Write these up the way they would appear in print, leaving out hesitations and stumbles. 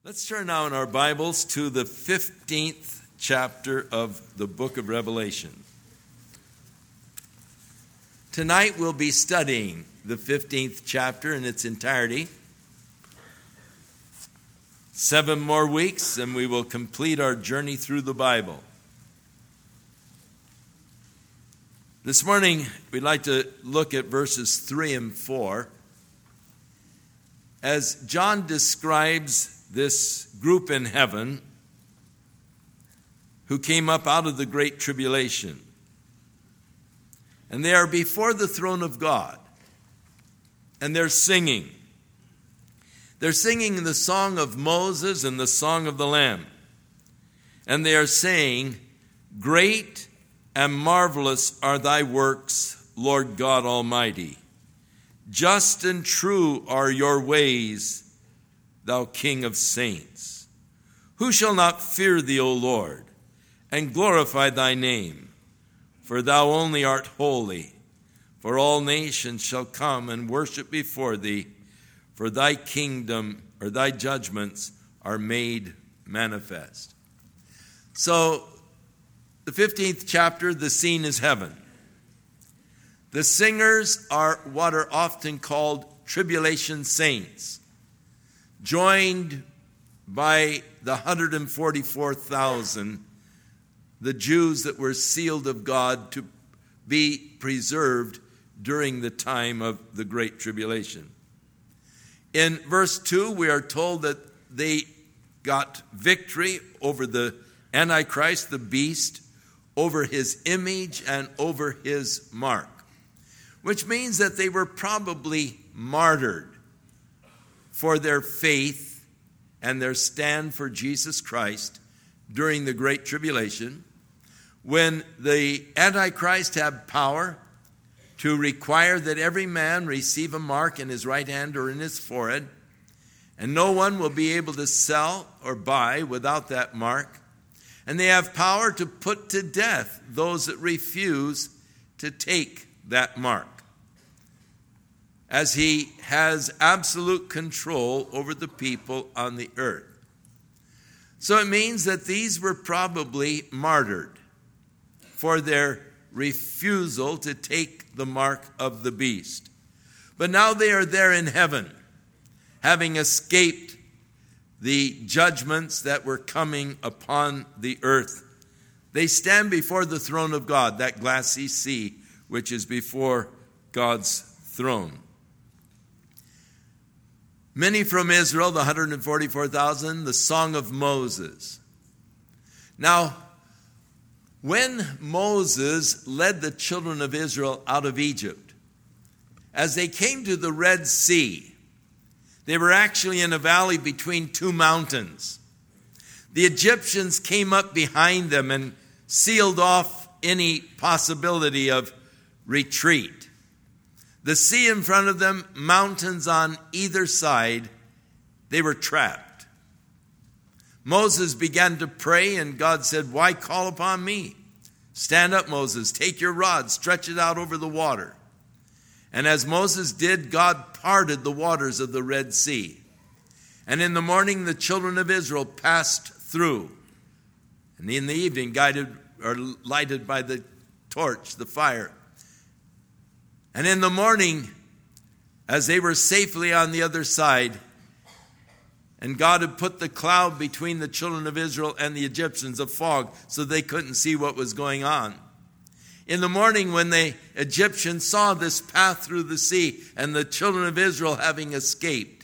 Let's turn now in our Bibles to the 15th chapter of the book of Revelation. Tonight we'll be studying the 15th chapter in its entirety. 7 more weeks and we will complete our journey through the Bible. This morning we'd like to look at verses 3 and 4 as John describes this group in heaven who came up out of the great tribulation. And they are before the throne of God. And they're singing. They're singing the song of Moses and the song of the Lamb. And they are saying, "Great and marvelous are thy works, Lord God Almighty. Just and true are your ways, thou King of saints. Who shall not fear thee, O Lord, and glorify thy name? For thou only art holy. For all nations shall come and worship before thee, for thy kingdom or thy judgments are made manifest." So, the 15th chapter, the scene is heaven. The singers are what are often called tribulation saints, joined by the 144,000, the Jews that were sealed of God to be preserved during the time of the Great Tribulation. In verse 2, we are told that they got victory over the Antichrist, the beast, over his image and over his mark, which means that they were probably martyred for their faith and their stand for Jesus Christ during the Great Tribulation, when the Antichrist had power to require that every man receive a mark in his right hand or in his forehead, and no one will be able to sell or buy without that mark. And they have power to put to death those that refuse to take that mark, as he has absolute control over the people on the earth. So it means that these were probably martyred for their refusal to take the mark of the beast. But now they are there in heaven, having escaped the judgments that were coming upon the earth. They stand before the throne of God, that glassy sea which is before God's throne. Many from Israel, the 144,000, the song of Moses. Now, when Moses led the children of Israel out of Egypt, as they came to the Red Sea, they were actually in a valley between two mountains. The Egyptians came up behind them and sealed off any possibility of retreat. The sea in front of them, mountains on either side, they were trapped. Moses began to pray, and God said, "Why call upon me? Stand up, Moses, take your rod, stretch it out over the water." And as Moses did, God parted the waters of the Red Sea. And in the morning, the children of Israel passed through. And in the evening, guided or lighted by the torch, the fire. And in the morning, as they were safely on the other side, and God had put the cloud between the children of Israel and the Egyptians, a fog, so they couldn't see what was going on. In the morning, when the Egyptians saw this path through the sea and the children of Israel having escaped,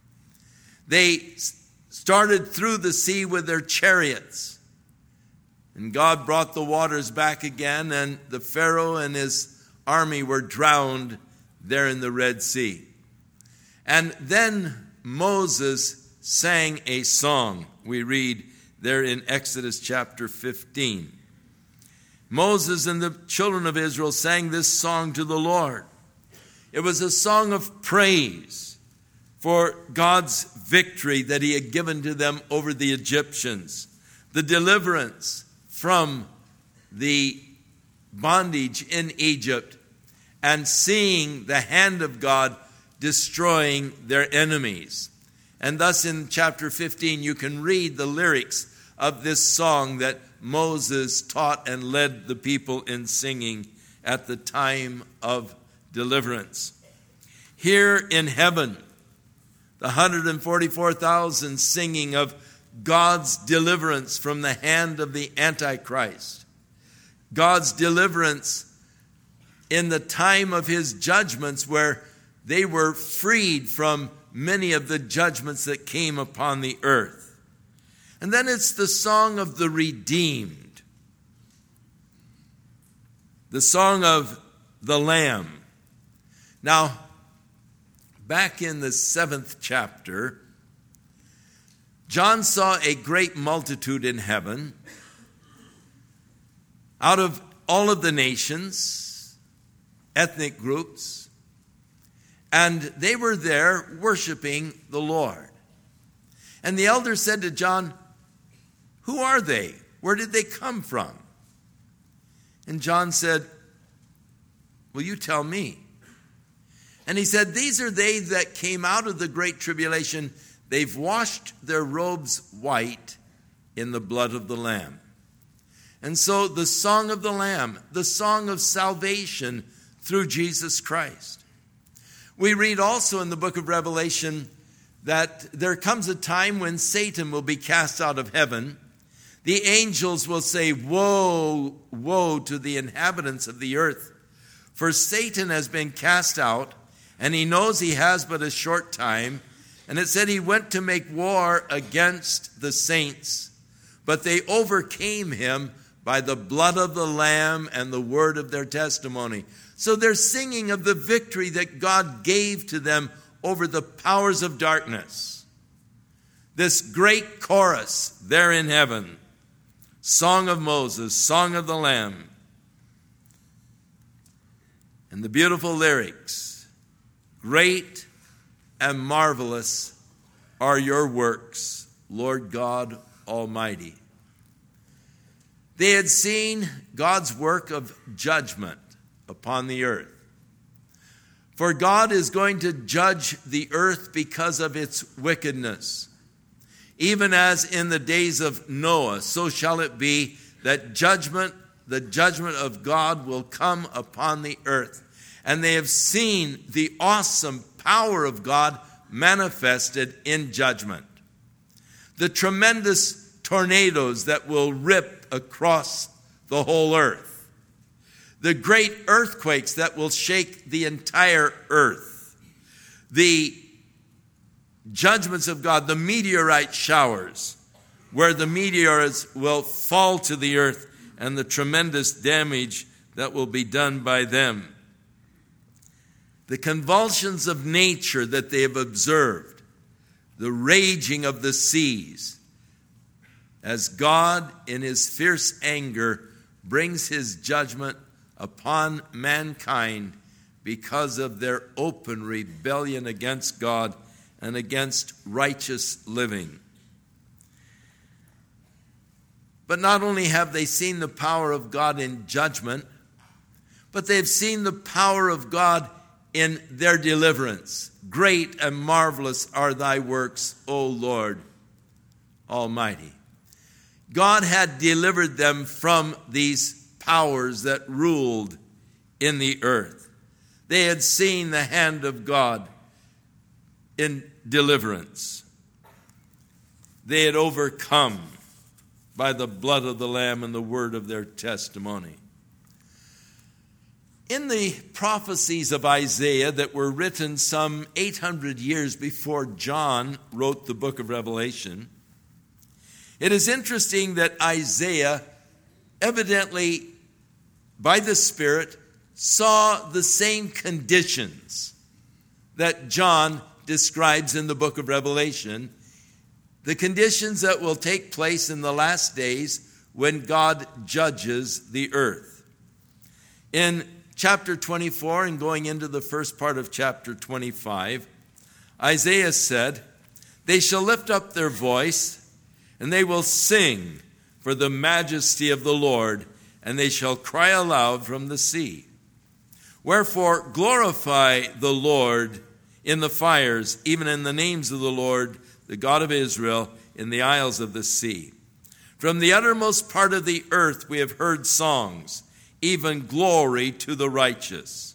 they started through the sea with their chariots. And God brought the waters back again, and the Pharaoh and his army were drowned there in the Red Sea. And then Moses sang a song. We read there in Exodus chapter 15. Moses and the children of Israel sang this song to the Lord. It was a song of praise for God's victory that he had given to them over the Egyptians, the deliverance from the bondage in Egypt, and seeing the hand of God destroying their enemies. And thus in chapter 15, you can read the lyrics of this song that Moses taught and led the people in singing at the time of deliverance. Here in heaven, the 144,000 singing of God's deliverance from the hand of the Antichrist. God's deliverance in the time of his judgments, where they were freed from many of the judgments that came upon the earth. And then it's the song of the redeemed, the song of the Lamb. Now, back in the 7th chapter, John saw a great multitude in heaven out of all of the nations, ethnic groups, and they were there worshiping the Lord. And the elder said to John, "Who are they? Where did they come from?" And John said, "Will you tell me?" And he said, "These are they that came out of the great tribulation. They've washed their robes white in the blood of the Lamb." And so the song of the Lamb, the song of salvation through Jesus Christ. We read also in the book of Revelation that there comes a time when Satan will be cast out of heaven. The angels will say, "Woe, woe to the inhabitants of the earth, for Satan has been cast out, and he knows he has but a short time." And it said he went to make war against the saints, but they overcame him by the blood of the Lamb and the word of their testimony. So they're singing of the victory that God gave to them over the powers of darkness. This great chorus there in heaven, Song of Moses, Song of the Lamb. And the beautiful lyrics, "Great and marvelous are your works, Lord God Almighty." They had seen God's work of judgment upon the earth. For God is going to judge the earth because of its wickedness. Even as in the days of Noah, so shall it be that the judgment of God will come upon the earth. And they have seen the awesome power of God manifested in judgment. The tremendous tornadoes that will rip across the whole earth. The great earthquakes that will shake the entire earth. The judgments of God, the meteorite showers, where the meteors will fall to the earth, and the tremendous damage that will be done by them. The convulsions of nature that they have observed, the raging of the seas, as God in his fierce anger brings his judgment upon mankind because of their open rebellion against God and against righteous living. But not only have they seen the power of God in judgment, but they've seen the power of God in their deliverance. "Great and marvelous are thy works, O Lord Almighty." God had delivered them from these powers that ruled in the earth. They had seen the hand of God in deliverance. They had overcome by the blood of the Lamb and the word of their testimony. In the prophecies of Isaiah that were written some 800 years before John wrote the book of Revelation, it is interesting that Isaiah, evidently by the Spirit, saw the same conditions that John describes in the book of Revelation, the conditions that will take place in the last days when God judges the earth. In chapter 24 and going into the first part of chapter 25, Isaiah said, "They shall lift up their voice, and they will sing for the majesty of the Lord, and they shall cry aloud from the sea. Wherefore glorify the Lord in the fires, even in the names of the Lord the God of Israel, in the isles of the sea. From the uttermost part of the earth we have heard songs, even glory to the righteous.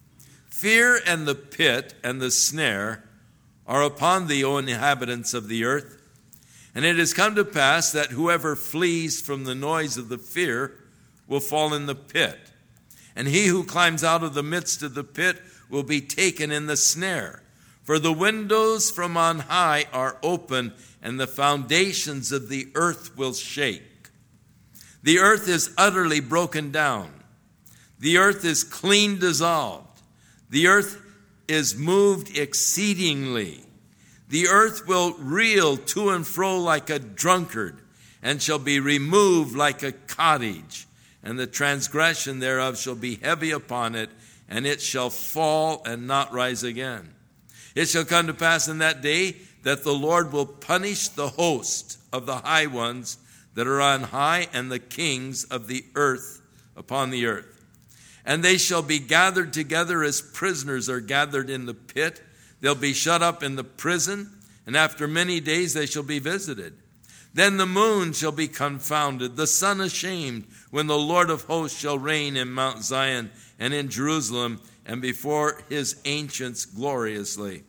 Fear and the pit and the snare are upon thee, O inhabitants of the earth. And it has come to pass that whoever flees from the noise of the fear will fall in the pit. And he who climbs out of the midst of the pit will be taken in the snare. For the windows from on high are open, and the foundations of the earth will shake. The earth is utterly broken down. The earth is clean dissolved. The earth is moved exceedingly. The earth will reel to and fro like a drunkard, and shall be removed like a cottage. And the transgression thereof shall be heavy upon it, and it shall fall and not rise again. It shall come to pass in that day that the Lord will punish the host of the high ones that are on high, and the kings of the earth upon the earth. And they shall be gathered together as prisoners are gathered in the pit. They'll be shut up in the prison, and after many days they shall be visited. Then the moon shall be confounded, the sun ashamed, when the Lord of hosts shall reign in Mount Zion and in Jerusalem, and before his ancients gloriously.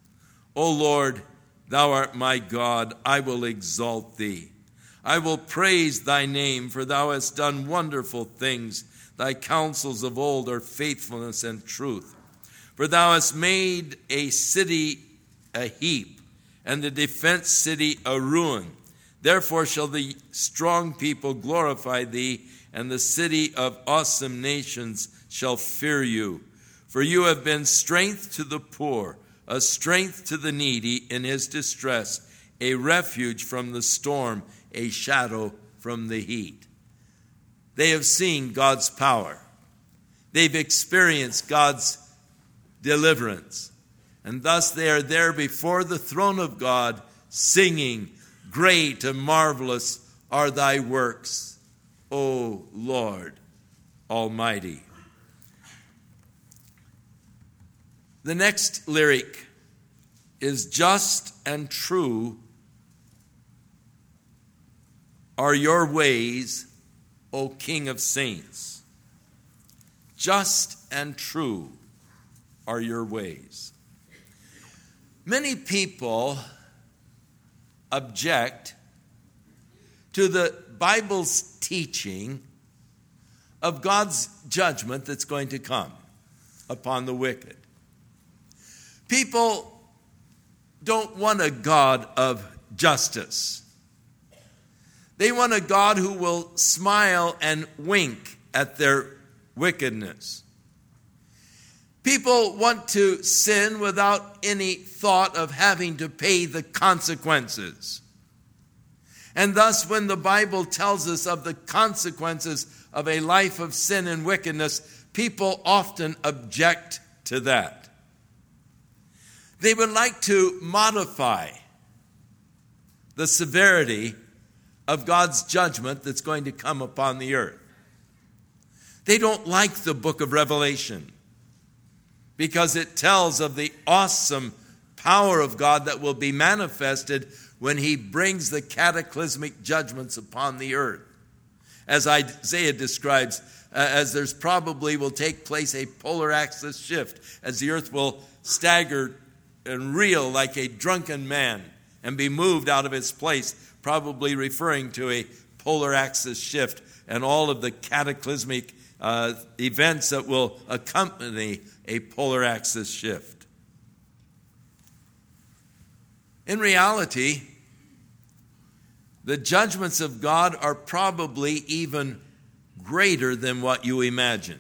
O Lord, thou art my God, I will exalt thee. I will praise thy name, for thou hast done wonderful things. Thy counsels of old are faithfulness and truth. For thou hast made a city a heap, and the defense city a ruin. Therefore shall the strong people glorify thee, and the city of awesome nations shall fear you. For you have been strength to the poor, a strength to the needy in his distress, a refuge from the storm, a shadow from the heat. They have seen God's power. They've experienced God's deliverance. And thus they are there before the throne of God, singing, "Great and marvelous are thy works, O Lord Almighty." The next lyric is, "Just and true are your ways, O King of saints." Just and true are your ways. Many people object to the Bible's teaching of God's judgment that's going to come upon the wicked. People don't want a God of justice. They want a God who will smile and wink at their wickedness. People want to sin without any thought of having to pay the consequences. And thus, when the Bible tells us of the consequences of a life of sin and wickedness, people often object to that. They would like to modify the severity of God's judgment that's going to come upon the earth. They don't like the book of Revelation because it tells of the awesome power of God that will be manifested when he brings the cataclysmic judgments upon the earth. As Isaiah describes, as there's probably will take place a polar axis shift, as the earth will stagger and reel like a drunken man and be moved out of its place, probably referring to a polar axis shift and all of the cataclysmic events that will accompany a polar axis shift. In reality, the judgments of God are probably even greater than what you imagine.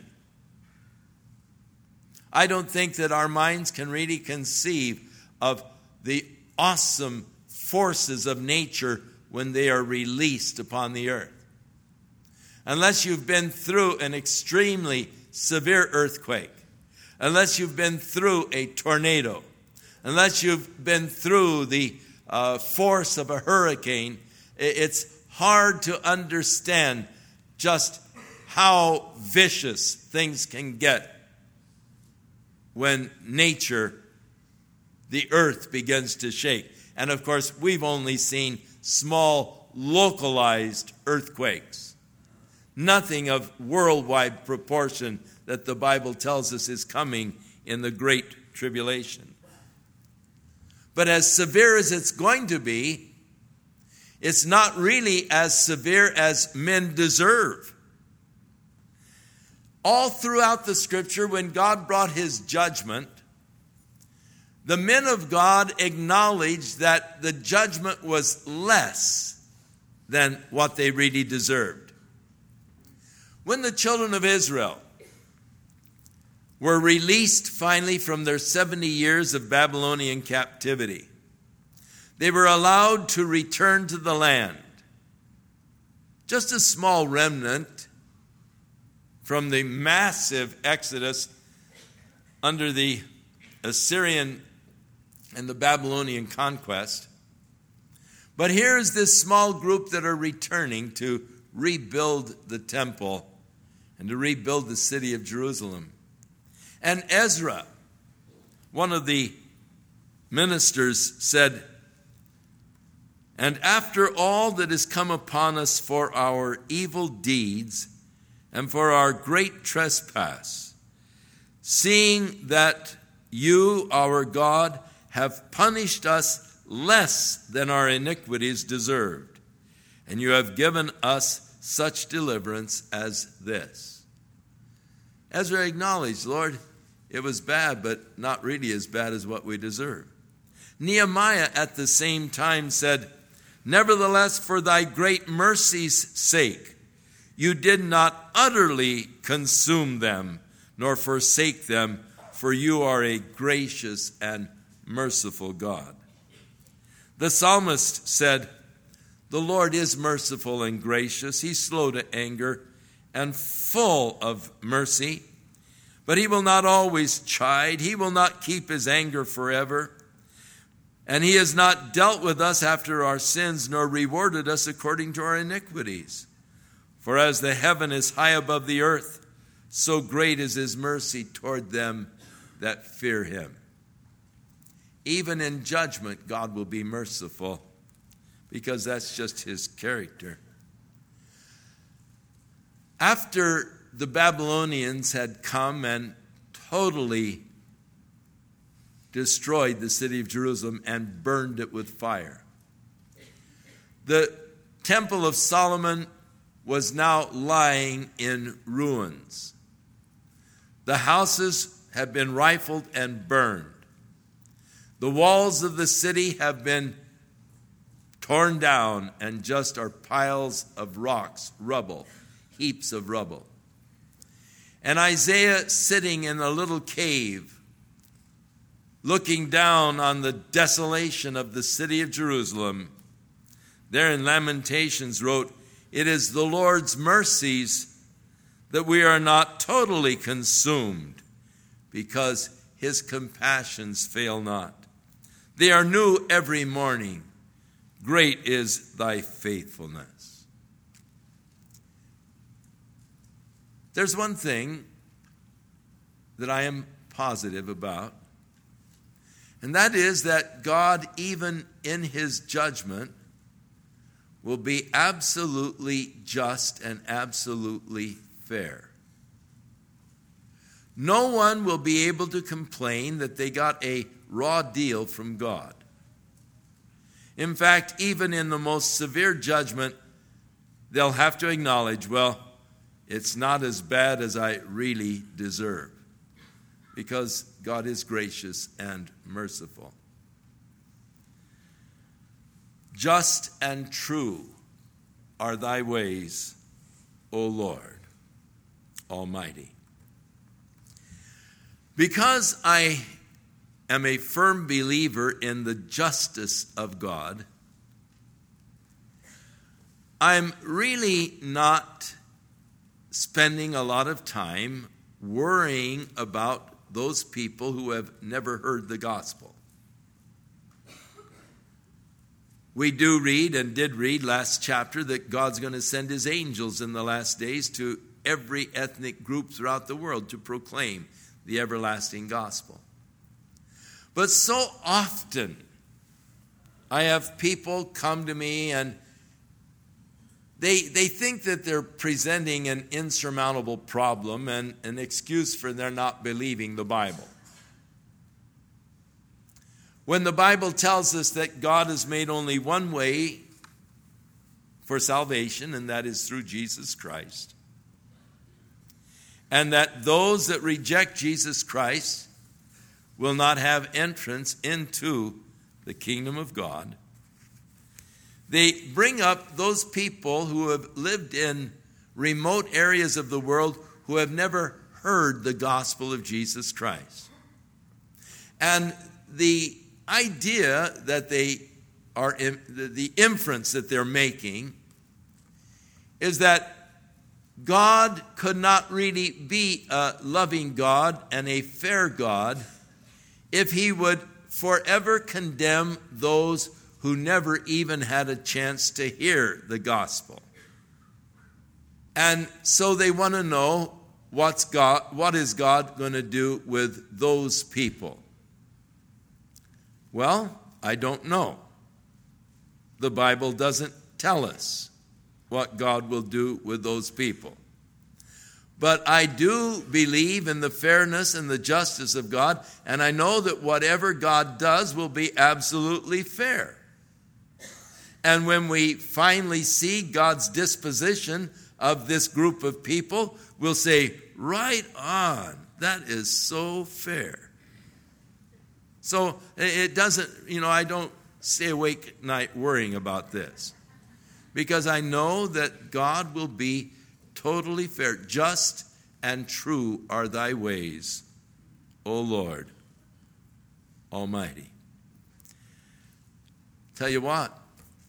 I don't think that our minds can really conceive of the awesome forces of nature when they are released upon the earth. Unless you've been through an extremely severe earthquake, unless you've been through a tornado, unless you've been through the force of a hurricane, it's hard to understand just how vicious things can get when nature, the earth, begins to shake. And of course, we've only seen small, localized earthquakes. Nothing of worldwide proportion that the Bible tells us is coming in the Great Tribulation. But as severe as it's going to be, it's not really as severe as men deserve. All throughout the Scripture, when God brought his judgment, the men of God acknowledged that the judgment was less than what they really deserved. When the children of Israel were released finally from their 70 years of Babylonian captivity, they were allowed to return to the land. Just a small remnant from the massive exodus under the Assyrian and the Babylonian conquest. But here is this small group that are returning to rebuild the temple and to rebuild the city of Jerusalem. And Ezra, one of the ministers, said, "And after all that has come upon us for our evil deeds and for our great trespass, seeing that you, our God, have punished us less than our iniquities deserved, and you have given us such deliverance as this." Ezra acknowledged, "Lord, it was bad, but not really as bad as what we deserve." Nehemiah at the same time said, "Nevertheless, for thy great mercy's sake, you did not utterly consume them, nor forsake them, for you are a gracious and merciful God." The psalmist said, "The Lord is merciful and gracious. He's slow to anger and full of mercy. But he will not always chide. He will not keep his anger forever. And he has not dealt with us after our sins, nor rewarded us according to our iniquities. For as the heaven is high above the earth, so great is his mercy toward them that fear him." Even in judgment, God will be merciful, because that's just his character. After the Babylonians had come and totally destroyed the city of Jerusalem and burned it with fire, the Temple of Solomon was now lying in ruins. The houses have been rifled and burned. The walls of the city have been torn down and just are piles of rocks, rubble, heaps of rubble. And Isaiah, sitting in a little cave, looking down on the desolation of the city of Jerusalem, there in Lamentations wrote, "It is the Lord's mercies that we are not totally consumed, because his compassions fail not. They are new every morning. Great is thy faithfulness." There's one thing that I am positive about, and that is that God, even in his judgment, will be absolutely just and absolutely fair. No one will be able to complain that they got a raw deal from God. In fact, even in the most severe judgment, they'll have to acknowledge, well, it's not as bad as I really deserve, because God is gracious and merciful. Just and true are thy ways, O Lord Almighty. Because I am a firm believer in the justice of God, I'm really not spending a lot of time worrying about those people who have never heard the gospel. We do read and did read last chapter that God's going to send his angels in the last days to every ethnic group throughout the world to proclaim the everlasting gospel. But so often I have people come to me and they think that they're presenting an insurmountable problem and an excuse for their not believing the Bible. When the Bible tells us that God has made only one way for salvation, and that is through Jesus Christ, and that those that reject Jesus Christ will not have entrance into the kingdom of God, they bring up those people who have lived in remote areas of the world who have never heard the gospel of Jesus Christ. And the idea that they are, the inference that they're making is that God could not really be a loving God and a fair God if he would forever condemn those who never even had a chance to hear the gospel. And so they want to know what is God going to do with those people? Well, I don't know. The Bible doesn't tell us what God will do with those people. But I do believe in the fairness and the justice of God, and I know that whatever God does will be absolutely fair. And when we finally see God's disposition of this group of people, we'll say, right on, that is so fair. So it doesn't, I don't stay awake at night worrying about this, because I know that God will be totally fair. Just and true are thy ways, O Lord Almighty. Tell you what,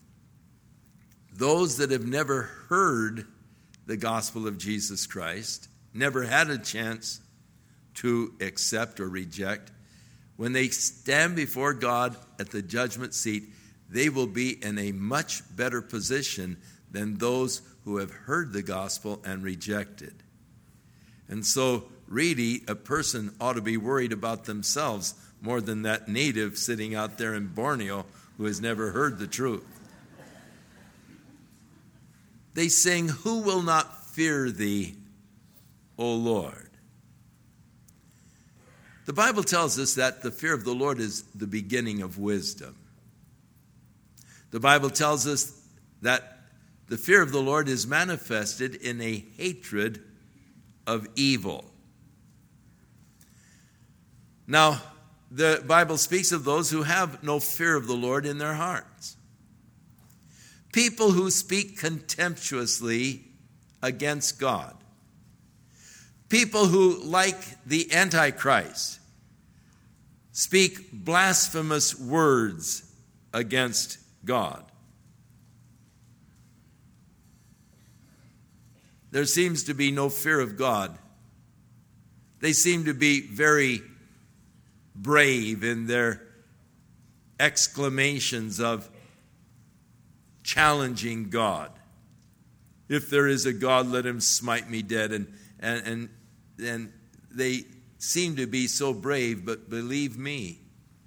those that have never heard the gospel of Jesus Christ, never had a chance to accept or reject, when they stand before God at the judgment seat, they will be in a much better position than those who have heard the gospel and rejected. And so, really, a person ought to be worried about themselves more than that native sitting out there in Borneo who has never heard the truth. They sing, "Who will not fear thee, O Lord?" The Bible tells us that the fear of the Lord is the beginning of wisdom. The Bible tells us that the fear of the Lord is manifested in a hatred of evil. Now, the Bible speaks of those who have no fear of the Lord in their hearts. People who speak contemptuously against God. People who, like the Antichrist, speak blasphemous words against God. There seems to be no fear of God. They seem to be very brave in their exclamations of challenging God. If there is a God, let him smite me dead. And they seem to be so brave, but believe me,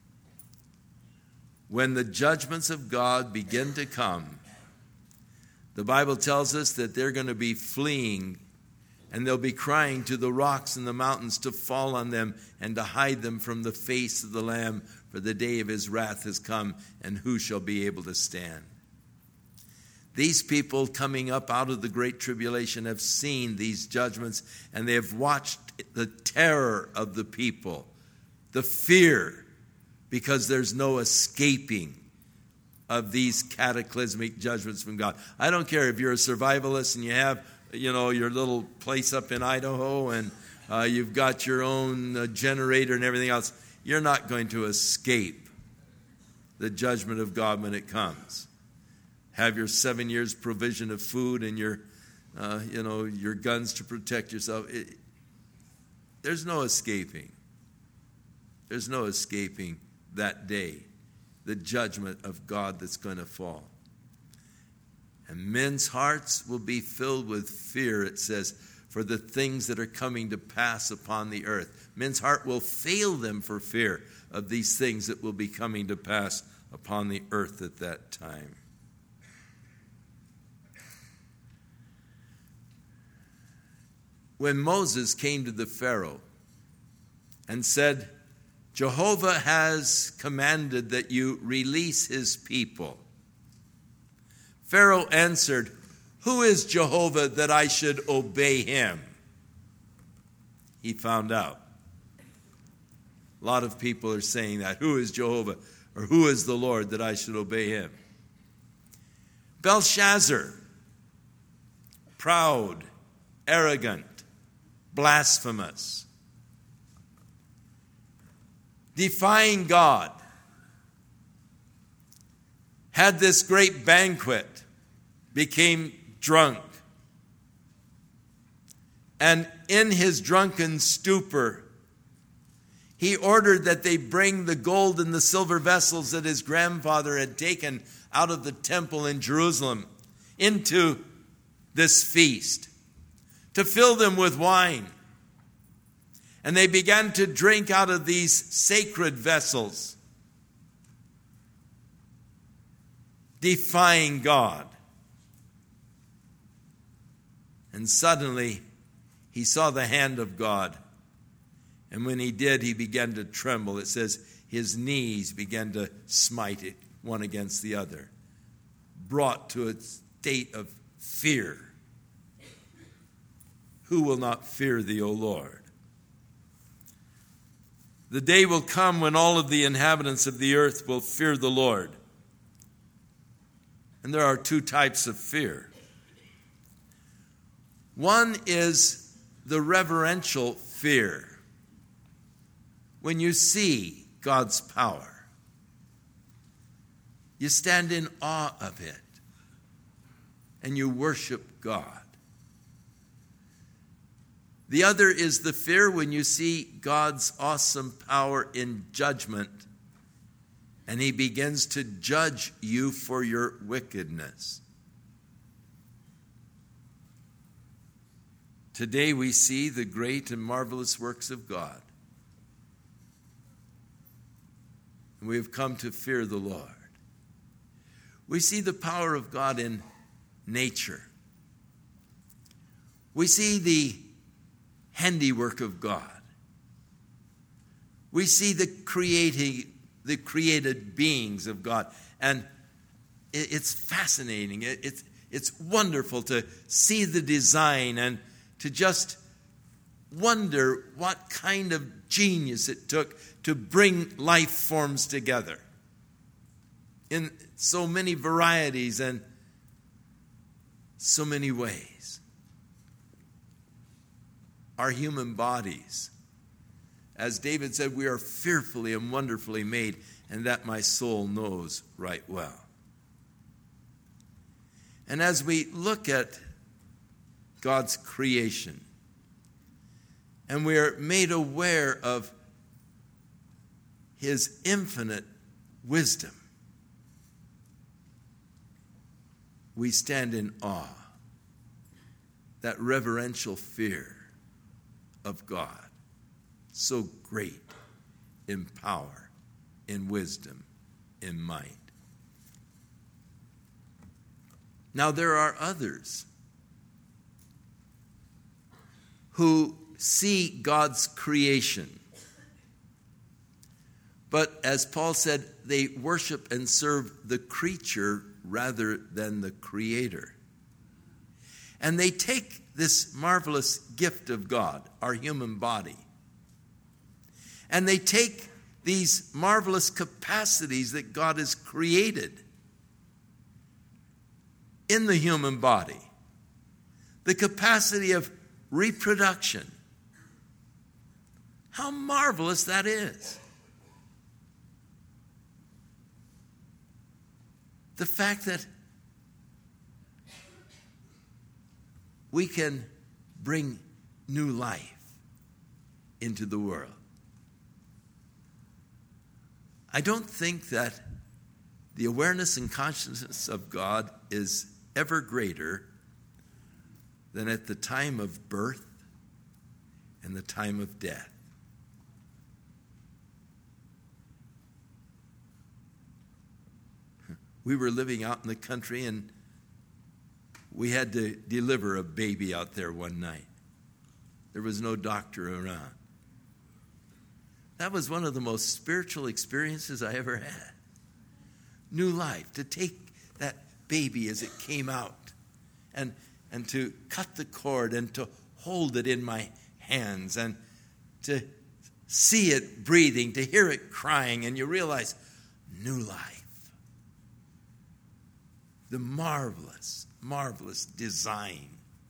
when the judgments of God begin to come, the Bible tells us that they're going to be fleeing, and they'll be crying to the rocks and the mountains to fall on them and to hide them from the face of the Lamb, for the day of his wrath has come, and who shall be able to stand? These people coming up out of the great tribulation have seen these judgments, and they have watched the terror of the people, the fear, because there's no escaping of these cataclysmic judgments from God. I don't care if you're a survivalist and you have, your little place up in Idaho and you've got your own generator and everything else. You're not going to escape the judgment of God when it comes. Have your 7 years provision of food and your guns to protect yourself. There's no escaping. There's no escaping that day, the judgment of God that's going to fall. And men's hearts will be filled with fear, it says, for the things that are coming to pass upon the earth. Men's heart will fail them for fear of these things that will be coming to pass upon the earth at that time. When Moses came to the Pharaoh and said, Jehovah has commanded that you release his people, Pharaoh answered, who is Jehovah that I should obey him? He found out. A lot of people are saying that. Who is Jehovah? Or who is the Lord that I should obey him? Belshazzar, proud, arrogant, blasphemous, defying God, had this great banquet, became drunk, and in his drunken stupor, he ordered that they bring the gold and the silver vessels that his grandfather had taken out of the temple in Jerusalem into this feast, to fill them with wine. And they began to drink out of these sacred vessels, defying God. And suddenly, he saw the hand of God. And when he did, he began to tremble. It says his knees began to smite it one against the other, brought to a state of fear. Who will not fear thee, O Lord? The day will come when all of the inhabitants of the earth will fear the Lord. And there are two types of fear. One is the reverential fear. When you see God's power, you stand in awe of it and you worship God. The other is the fear when you see God's awesome power in judgment and he begins to judge you for your wickedness. Today we see the great and marvelous works of God. And we have come to fear the Lord. We see the power of God in nature. We see the handiwork of God. We see the created beings of God. And it's fascinating. It's wonderful to see the design and to just wonder what kind of genius it took to bring life forms together in so many varieties and so many ways. Our human bodies, as David said, we are fearfully and wonderfully made, and that my soul knows right well. And as we look at God's creation, and we are made aware of his infinite wisdom, we stand in awe, that reverential fear of God, so great in power, in wisdom, in might. Now there are others who see God's creation, but as Paul said, they worship and serve the creature rather than the Creator. And they take this marvelous gift of God, our human body, and they take these marvelous capacities that God has created in the human body, the capacity of reproduction. How marvelous that is. The fact that we can bring new life into the world. I don't think that the awareness and consciousness of God is ever greater than at the time of birth and the time of death. we were living out in the country, and we had to deliver a baby out there one night. There was no doctor around. That was one of the most spiritual experiences I ever had. New life, to take that baby as it came out and to cut the cord and to hold it in my hands and to see it breathing, to hear it crying, and you realize new life. The marvelous, marvelous design.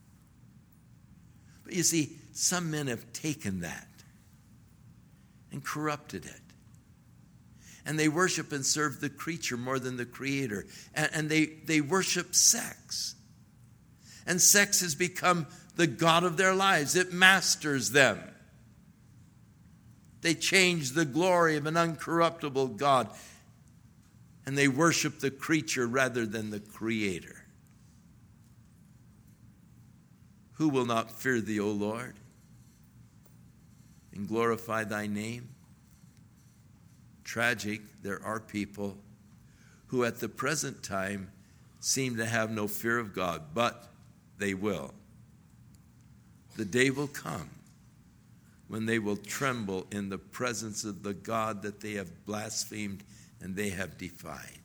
But you see, some men have taken that and corrupted it. And they worship and serve the creature more than the Creator. And they worship sex. And sex has become the god of their lives. It masters them. They change the glory of an uncorruptible God, and they worship the creature rather than the Creator. Who will not fear thee, O Lord, and glorify thy name? Tragic, there are people who at the present time seem to have no fear of God, but they will. The day will come when they will tremble in the presence of the God that they have blasphemed and they have defied.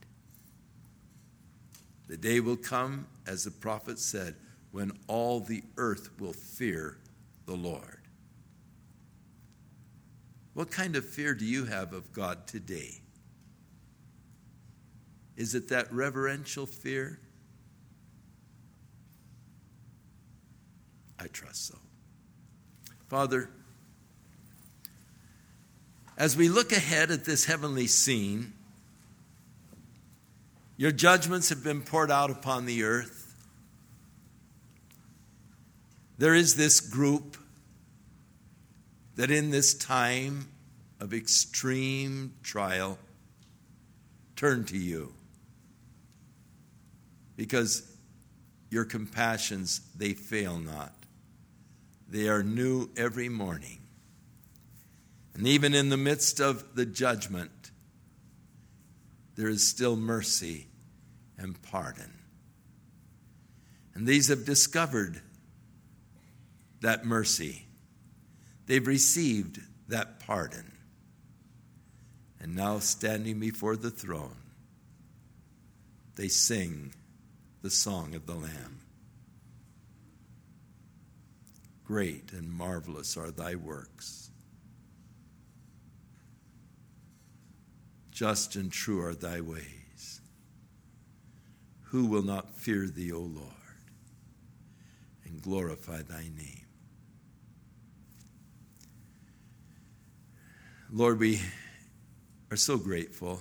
The day will come, as the prophet said, when all the earth will fear the Lord. What kind of fear do you have of God today? Is it that reverential fear? I trust so. Father, as we look ahead at this heavenly scene, your judgments have been poured out upon the earth. There is this group that in this time of extreme trial turn to you, because your compassions, they fail not. They are new every morning. And even in the midst of the judgment, there is still mercy and pardon. And these have discovered that mercy. They've received that pardon. And now, standing before the throne, they sing the song of the Lamb. Great and marvelous are thy works. Just and true are thy ways. Who will not fear thee, O Lord, and glorify thy name? Lord, we are so grateful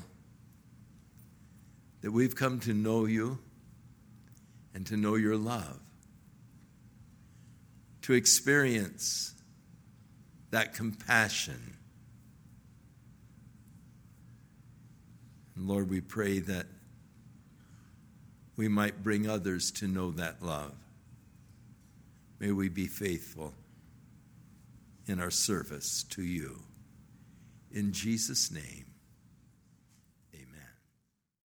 that we've come to know you and to know your love, to experience that compassion. And Lord, we pray that we might bring others to know that love. May we be faithful in our service to you. In Jesus' name.